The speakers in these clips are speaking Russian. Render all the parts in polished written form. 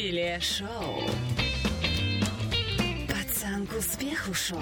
Телешоу. Пацан к успеху шел.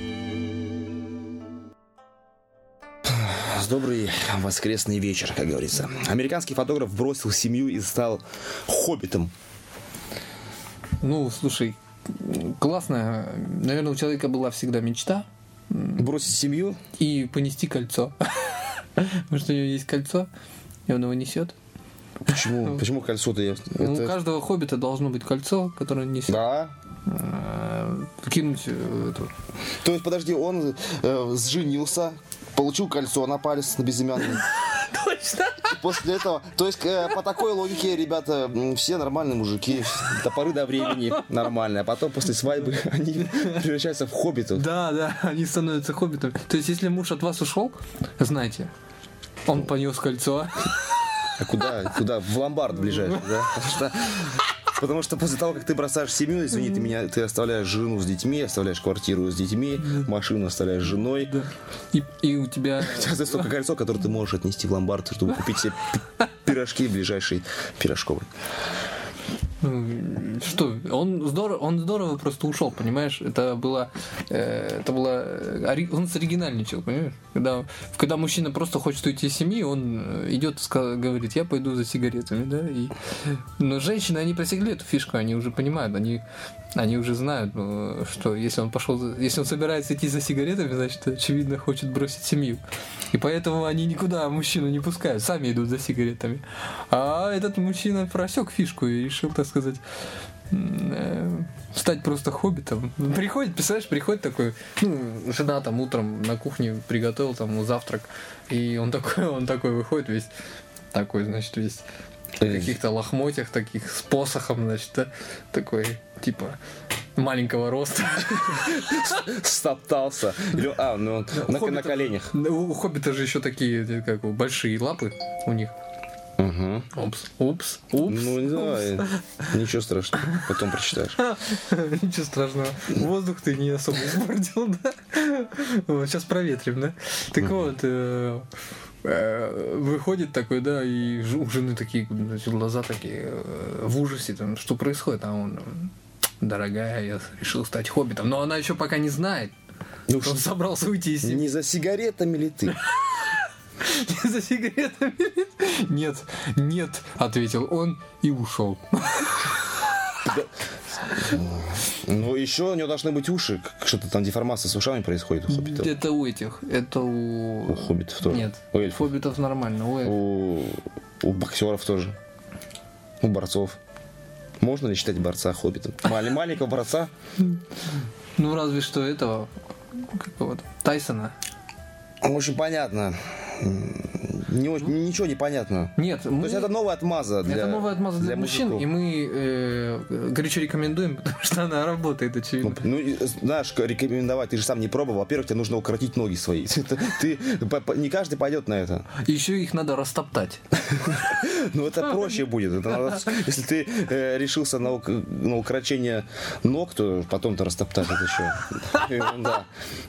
Добрый воскресный вечер, как говорится. Американский фотограф бросил семью и стал хоббитом. Ну, слушай, классно. Наверное, у человека была всегда мечта бросить семью и понести кольцо. Потому что у него есть кольцо, и он его несет. Почему? Почему кольцо-то? У каждого хоббита должно быть кольцо, которое он несет. Да. Кинуть эту. То есть, подожди, он сженился, получил кольцо на палец, на безымянный. Точно. После этого, то есть по такой логике, ребята, все нормальные мужики, до поры до времени нормальные, а потом после свадьбы они превращаются в хоббитов. Да, они становятся хоббитами. То есть, если муж от вас ушел, знаете, он понес кольцо. А куда? В ломбард ближайший, да? Потому что после того, как ты бросаешь семью, извини, ты оставляешь жену с детьми, оставляешь квартиру с детьми, машину оставляешь с женой. Да. И у тебя... У тебя есть только кольцо, которое ты можешь отнести в ломбард, чтобы купить себе пирожки в ближайшей пирожковой. Что? Он здорово просто ушел, понимаешь? Это было он соригинальничал, понимаешь? Когда мужчина просто хочет уйти из семьи, он идет и говорит: я пойду за сигаретами, да? Но женщины, они просекли эту фишку, они уже понимают, они уже знают, что если он собирается идти за сигаретами, значит, очевидно, хочет бросить семью. И поэтому они никуда мужчину не пускают, сами идут за сигаретами. А этот мужчина просек фишку и решил, так сказать, стать просто хоббитом. Приходит такой, жена там утром на кухне приготовила там завтрак, и он такой выходит весь такой, значит, весь в каких-то лохмотьях таких, с посохом, значит, да, такой, типа, маленького роста. Стоптался. На коленях. У хоббита же еще такие, как большие лапы у них. Угу. Упс. Ну, давай. Ничего страшного. Потом прочитаешь. Ничего страшного. Воздух ты не особо испортил, да? Сейчас проветрим, да? Так вот, выходит такой, да, и у жены такие, значит, глаза такие в ужасе, там, что происходит, а он: дорогая, я решил стать хоббитом. Но она еще пока не знает, что он собрался уйти из семьи. Не за сигаретами ли ты? Не за сигаретами ли ты? Нет, ответил он и ушел. Ну, еще у него должны быть уши. Что-то там деформация с ушами происходит у хоббитов. Это у этих. Это у хоббитов тоже. Нет, у эльфов. Хоббитов нормально. У боксеров тоже. У борцов. Можно ли считать борца хоббитом? Маленького борца? Ну, разве что этого какого-то Тайсона. В общем, понятно. Ничего не понятно. Нет, то есть это новая отмаза для мужчин, и мы горячо рекомендуем, потому что она работает, очевидно. Ну, знаешь, рекомендовать, ты же сам не пробовал. Во-первых, тебе нужно укоротить ноги свои. Не каждый пойдет на это. Еще их надо растоптать. Ну, это проще будет. Если ты решился на укорочение ног, то потом ты растоптать это еще. Да.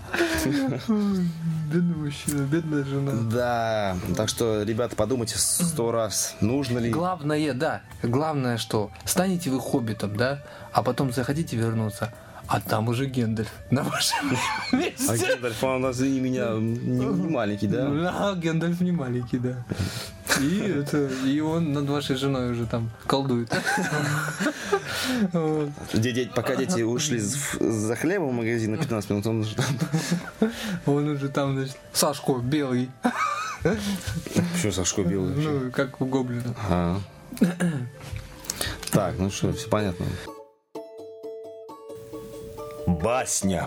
Бедный мужчина, бедная жена. Да, так что, ребята, подумайте 100 раз, нужно ли... Главное, что станете вы хоббитом, да, а потом захотите вернуться, а там уже Гэндальф на вашем месте. А Гэндальф, он у нас и меня не маленький, да? А Гэндальф не маленький, да. И он над вашей женой уже там колдует. Пока дети ушли за хлебом в магазин на 15 минут, он уже там... Он уже там, значит, Сашко белый. Почему Сашко белый? Ну, как у гоблина. Так, ну что, все понятно. Басня.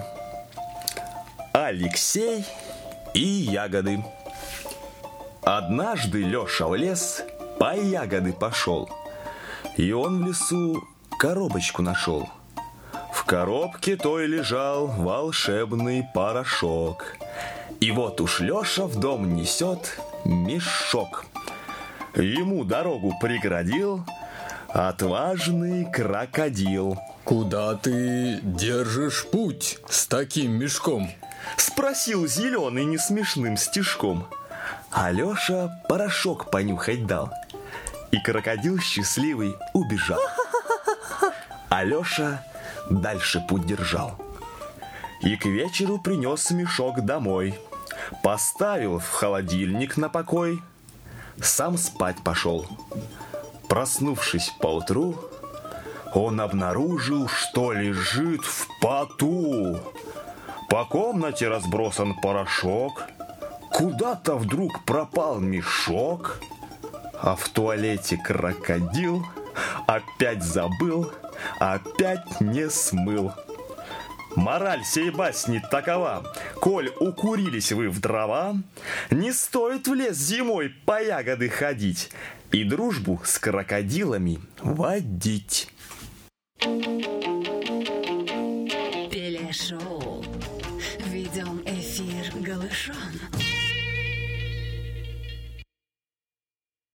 Алексей и ягоды. Однажды Леша в лес по ягоды пошел, и он в лесу коробочку нашел. В коробке той лежал волшебный порошок. И вот уж Леша в дом несет мешок. Ему дорогу преградил отважный крокодил. «Куда ты держишь путь с таким мешком?» Спросил зеленый несмешным стишком. Алеша порошок понюхать дал, и крокодил счастливый убежал. Алеша дальше путь держал. И к вечеру принес мешок домой, поставил в холодильник на покой, сам спать пошел. Проснувшись поутру, он обнаружил, что лежит в поту. По комнате разбросан порошок, куда-то вдруг пропал мешок, а в туалете крокодил опять забыл, опять не смыл. Мораль сей басни такова: коль укурились вы в дрова, не стоит в лес зимой по ягоды ходить и дружбу с крокодилами водить. Телешоу. Ведем эфир голышом.